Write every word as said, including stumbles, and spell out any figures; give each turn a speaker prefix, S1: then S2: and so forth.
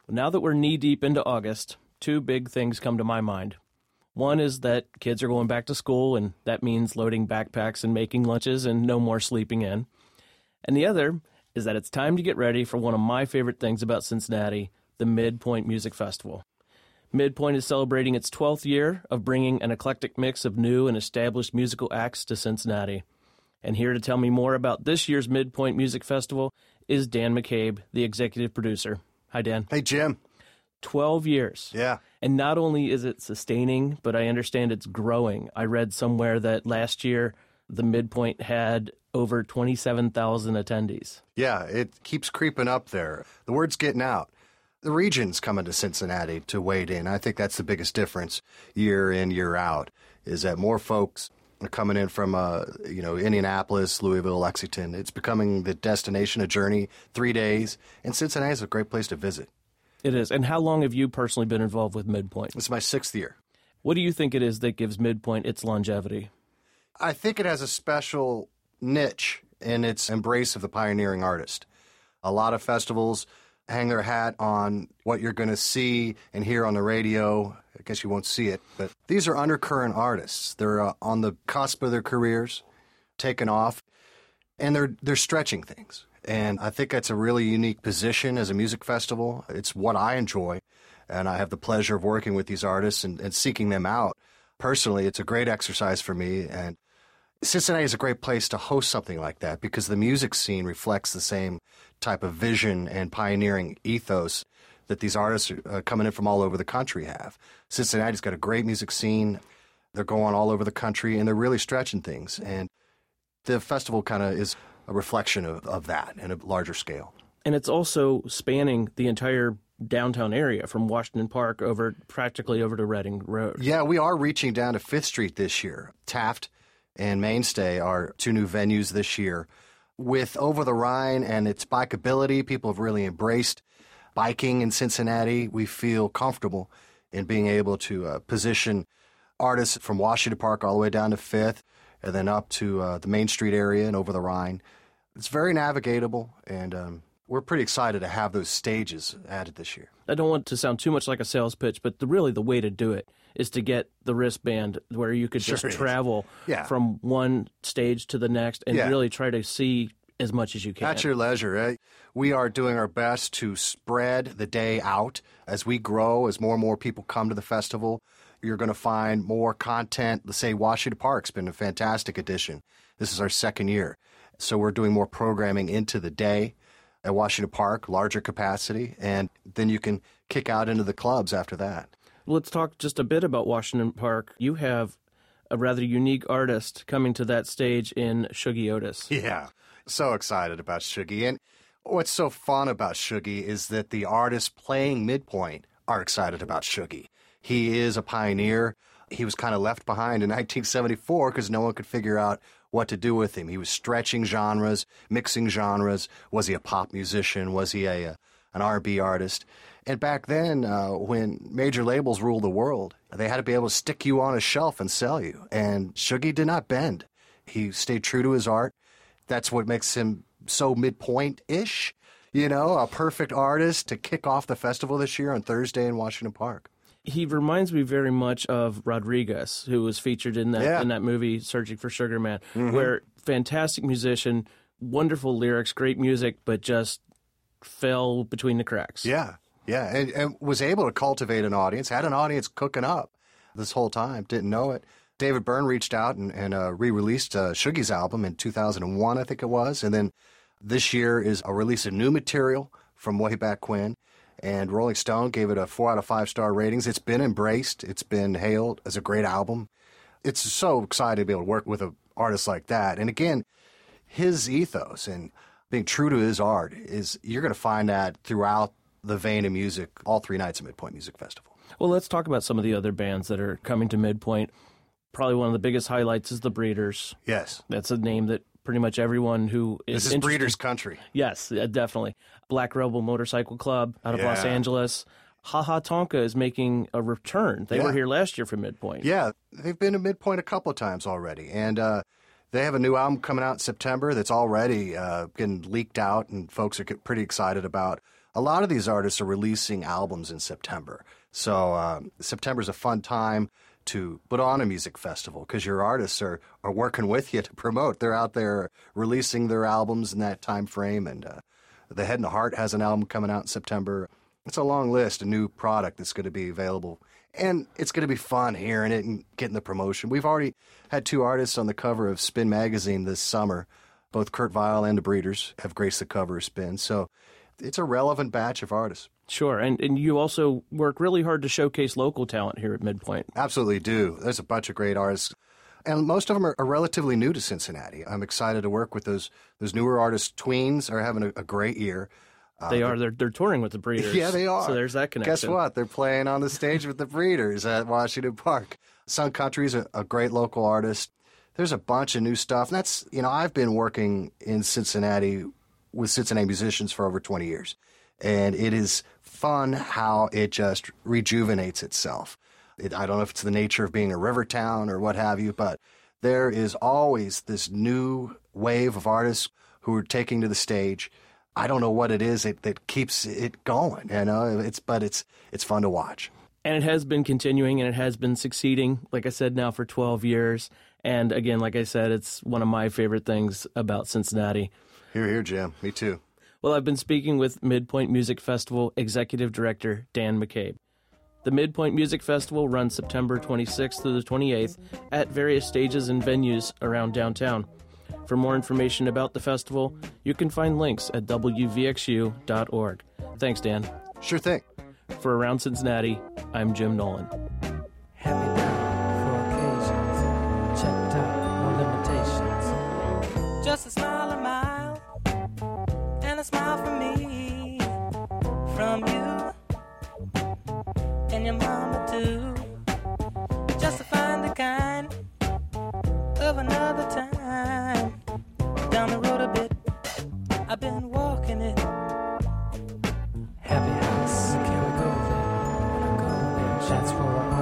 S1: Now that we're knee-deep into August, two big things come to my mind. One is that kids are going back to school, and that means loading backpacks and making lunches and no more sleeping in. And the other is that it's time to get ready for one of my favorite things about Cincinnati, the Midpoint Music Festival. Midpoint is celebrating its twelfth year of bringing an eclectic mix of new and established musical acts to Cincinnati. And here to tell me more about this year's Midpoint Music Festival is Dan McCabe, the executive producer. Hi, Dan.
S2: Hey, Jim.
S1: twelve years.
S2: Yeah.
S1: And not only is it sustaining, but I understand it's growing. I read somewhere that last year the Midpoint had over twenty-seven thousand attendees.
S2: Yeah, it keeps creeping up there. The word's getting out. The region's coming to Cincinnati to wade in. I think that's the biggest difference year in, year out, is that more folks are coming in from, uh, you know, Indianapolis, Louisville, Lexington. It's becoming the destination, a journey, three days. And Cincinnati is a great place to visit.
S1: It is. And how long have you personally been involved with Midpoint?
S2: It's my sixth year.
S1: What do you think it is that gives Midpoint its longevity?
S2: I think it has a special niche in its embrace of the pioneering artist. A lot of festivals hang their hat on what you're going to see and hear on the radio. I guess you won't see it, but these are undercurrent artists. They're uh, on the cusp of their careers, taking off, and they're they're stretching things. And I think that's a really unique position as a music festival. It's what I enjoy, and I have the pleasure of working with these artists and, and seeking them out. Personally, it's a great exercise for me, and Cincinnati is a great place to host something like that because the music scene reflects the same type of vision and pioneering ethos that these artists uh, coming in from all over the country have. Cincinnati's got a great music scene. They're going all over the country, and they're really stretching things. And the festival kind of is a reflection of, of that in a larger scale.
S1: And it's also spanning the entire downtown area from Washington Park over practically over to Reading Road.
S2: Yeah, we are reaching down to Fifth Street this year. Taft and Mainstay are two new venues this year. With Over the Rhine and its bikeability, people have really embraced biking in Cincinnati. We feel comfortable in being able to uh, position artists from Washington Park all the way down to Fifth and then up to uh, the Main Street area and Over the Rhine. It's very navigatable, and um, we're pretty excited to have those stages added this year.
S1: I don't want to sound too much like a sales pitch, but the, really the way to do it is to get the wristband where you could just
S2: Sure
S1: travel
S2: yeah.
S1: from one stage to the next and
S2: Yeah.
S1: really try to see as much as you can.
S2: At your leisure. Right? We are doing our best to spread the day out as we grow, as more and more people come to the festival. You're going to find more content. Let's say Washington Park's been a fantastic addition. This is our second year. So we're doing more programming into the day at Washington Park, larger capacity, and then you can kick out into the clubs after that.
S1: Let's talk just a bit about Washington Park. You have a rather unique artist coming to that stage in Shuggie Otis.
S2: Yeah, so excited about Shuggie. And what's so fun about Shuggie is that the artists playing Midpoint are excited about Shuggie. He is a pioneer. He was kind of left behind in nineteen seventy-four because no one could figure out what to do with him. He was stretching genres, mixing genres. Was he a pop musician? Was he a, a an R and B artist? And back then, uh, when major labels ruled the world, they had to be able to stick you on a shelf and sell you. And Shuggie did not bend. He stayed true to his art. That's what makes him so midpoint-ish, you know, a perfect artist to kick off the festival this year on Thursday in Washington Park.
S1: He reminds me very much of Rodriguez, who was featured in that
S2: Yeah.
S1: in that movie Searching for Sugar Man,
S2: Mhm.
S1: where fantastic musician, wonderful lyrics, great music, but just fell between the cracks.
S2: Yeah, yeah, and, and was able to cultivate an audience, had an audience cooking up this whole time, didn't know it. David Byrne reached out and, and uh, re-released uh, Shuggie's album in two thousand one, I think it was, and then this year is a release of new material from way back when, and Rolling Stone gave it a four out of five star ratings. It's been embraced. It's been hailed as a great album. It's so exciting to be able to work with an artist like that. And again, his ethos and being true to his art is, you're going to find that throughout the vein of music, all three nights of Midpoint Music Festival.
S1: Well, let's talk about some of the other bands that are coming to Midpoint. Probably one of the biggest highlights is the Breeders.
S2: Yes.
S1: That's a name that pretty much everyone who is
S2: This is
S1: interested-
S2: Breeders' country.
S1: Yes, uh, definitely. Black Rebel Motorcycle Club out of Los
S2: Yeah.
S1: Angeles. Ha Ha Tonka is making a return. They
S2: Yeah.
S1: were here last year for Midpoint.
S2: Yeah, they've been to Midpoint a couple of times already. And uh, they have a new album coming out in September that's already uh, getting leaked out, and folks are get pretty excited about. a lot of these artists are releasing albums in September. So um, September is a fun time to put on a music festival because your artists are, are working with you to promote. They're out there releasing their albums in that time frame. And uh, The Head and the Heart has an album coming out in September. It's a long list, a new product that's going to be available. And it's going to be fun hearing it and getting the promotion. We've already had two artists on the cover of Spin magazine this summer. Both Kurt Vile and the Breeders have graced the cover of Spin. So it's a relevant batch of artists.
S1: Sure, and, and you also work really hard to showcase local talent here at Midpoint.
S2: Absolutely do. There's a bunch of great artists, and most of them are, are relatively new to Cincinnati. I'm excited to work with those those newer artists. Tweens are having a, a great year.
S1: Uh, they are. They're, they're touring with the Breeders.
S2: Yeah, they are.
S1: So there's that connection.
S2: Guess what? They're playing on the stage with the Breeders at Washington Park. Sun Country's a, a great local artist. There's a bunch of new stuff. And that's, you know, I've been working in Cincinnati with Cincinnati musicians for over twenty years. And it is fun how it just rejuvenates itself. It, I don't know if it's the nature of being a river town or what have you, but there is always this new wave of artists who are taking to the stage. I don't know what it is that, that keeps it going, you know, it's, but it's, it's fun to watch.
S1: And it has been continuing and it has been succeeding, like I said, now for twelve years. And again, like I said, it's one of my favorite things about Cincinnati.
S2: Here, here, Jim. Me too.
S1: Well, I've been speaking with Midpoint Music Festival Executive Director Dan McCabe. The Midpoint Music Festival runs September twenty-sixth through the twenty-eighth at various stages and venues around downtown. For more information about the festival, you can find links at w v x u dot org. Thanks, Dan.
S2: Sure thing.
S1: For Around Cincinnati, I'm Jim Nolan.
S3: Hand me down for occasions, checked out, no limitations. Just a smile, a mile, and a smile from me, from you, and your mama too. Just to find the kind of another time. Down the road a bit, I've been walking it. Happy house, can we go there? When I go there, that's where I